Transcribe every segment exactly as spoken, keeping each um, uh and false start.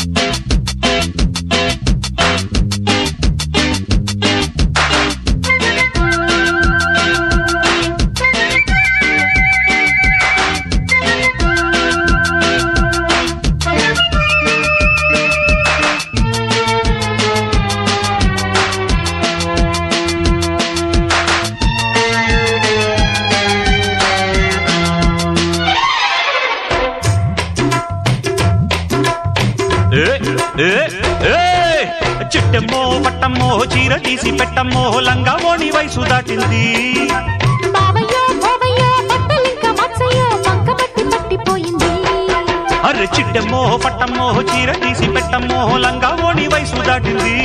చిట్టమ్మో పట్టమ్మో చీర తీసి పెట్టమ్మో లంగా ఓణి వయసు దాటింది. అరే చిట్టమ్మో పట్టమ్మో చీర తీసి పెట్టమ్మో లంగా ఓణి వయసు దాటింది.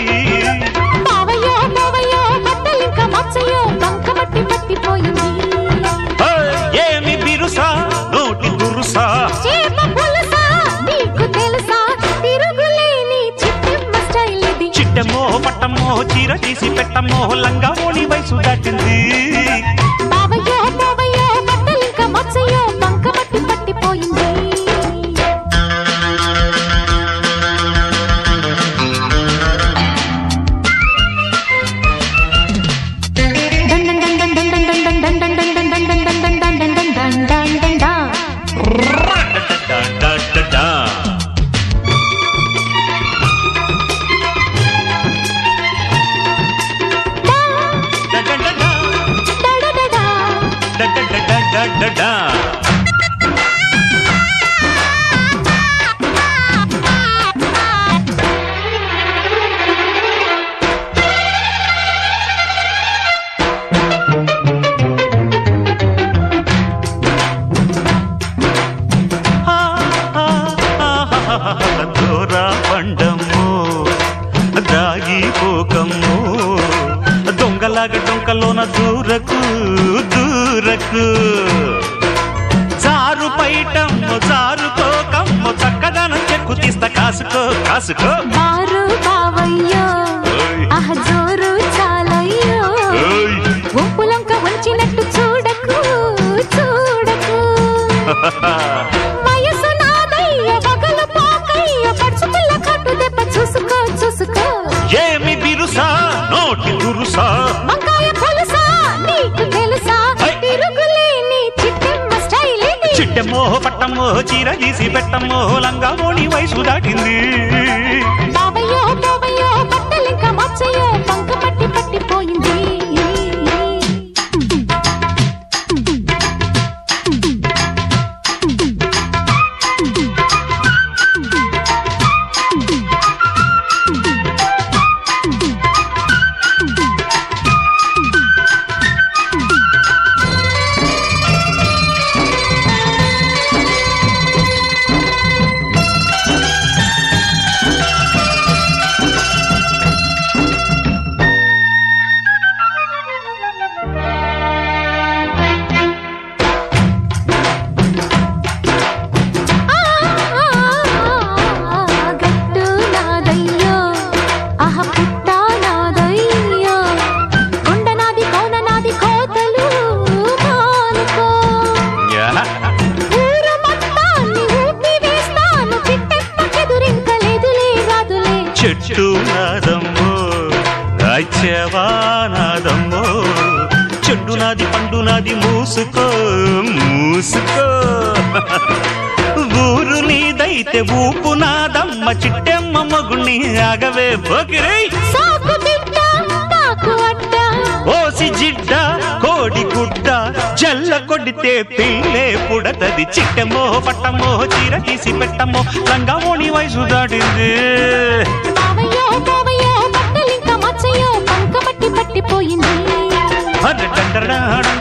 ఏమి బిరుసా నోటి దురుసా చిట్టమ్మో పట్టమ్మో చీర తీసి పెట్టమ్మో లంగా ఓణి వయసు దాటింది. దూరా పండము దాగిపోకము దొంగలాగా డొంకలోన దూరకు దూరకు చారు పైటమ్ము చారుకోకమ్ము చక్కదనం చెక్కు తీస్తా కాసుకో కాసుకో వంచినట్టు చూడకు చూడకు వయసు నాదయ్య పగలు పాకయ్య పడుచుకుల్ల కట్టు దెబ్బ చూసుకో చూసుకో ఏమి బిరుసా నోటి దురుసా వంకాయ పులుసా నీకు తెలుసా తిరుగులేని చిట్టమ్మ స్టైల్ ఇది. చిట్టమ్మో పట్టమ్మో చీర తీసి పెట్టమ్మో లంగా ఓణి వయసు దాటింది. బాబయ్యో బాబయ్యో బట్టలింక మచ్చయ్యో పంక పట్టి పట్టిపోయింది. చెట్టు నాదమ్మో రాజ్యవానాదమ్మో చెట్టు నాది పండు నాది మూసుకో మూసుకో ఊరు నీదైతే ఊపు నాదమ్మ చిట్టెమ్మ మగుణ్ణి ఆగవే పోకిరై ఓసి జిడ్డ కోడి గుడ్డ జల్ల కొడితే పిల్లే పుడతది. చిట్టమ్మో పట్టమ్మో చీర తీసి పెట్టమ్మో లంగా ఓణి వయసు దాటింది. పట్టిపోయింది.